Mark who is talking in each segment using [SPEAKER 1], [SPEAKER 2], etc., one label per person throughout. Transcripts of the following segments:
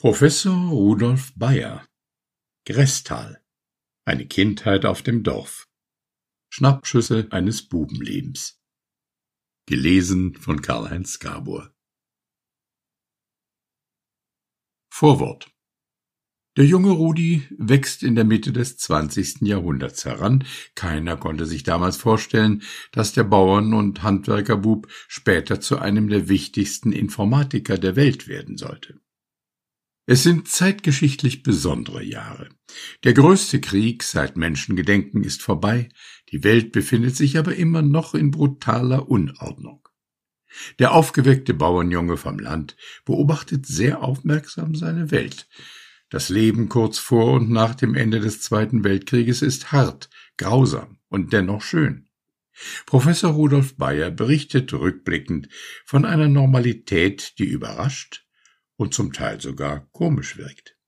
[SPEAKER 1] Professor Rudolf Bayer. Grässtal. Eine Kindheit auf dem Dorf. Schnappschüsse eines Bubenlebens. Gelesen von Karl-Heinz Gabor. Vorwort. Der junge Rudi wächst in der Mitte des 20. Jahrhunderts heran. Keiner konnte sich damals vorstellen, dass der Bauern- und Handwerkerbub später zu einem der wichtigsten Informatiker der Welt werden sollte. Es sind zeitgeschichtlich besondere Jahre. Der größte Krieg seit Menschengedenken ist vorbei, die Welt befindet sich aber immer noch in brutaler Unordnung. Der aufgeweckte Bauernjunge vom Land beobachtet sehr aufmerksam seine Welt. Das Leben kurz vor und nach dem Ende des Zweiten Weltkrieges ist hart, grausam und dennoch schön. Professor Rudolf Bayer berichtet rückblickend von einer Normalität, die überrascht und zum Teil sogar komisch wirkt.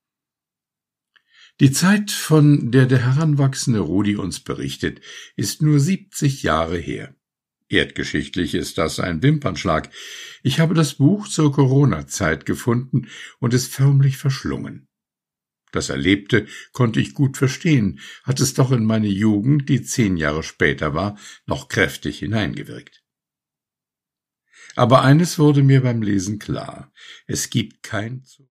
[SPEAKER 1] Die Zeit, von der der heranwachsende Rudi uns berichtet, ist nur 70 Jahre her. Erdgeschichtlich ist das ein Wimpernschlag. Ich habe das Buch zur Corona-Zeit gefunden und es förmlich verschlungen. Das Erlebte konnte ich gut verstehen, hat es doch in meine Jugend, die 10 Jahre später war, noch kräftig hineingewirkt. Aber eines wurde mir beim Lesen klar: Es gibt kein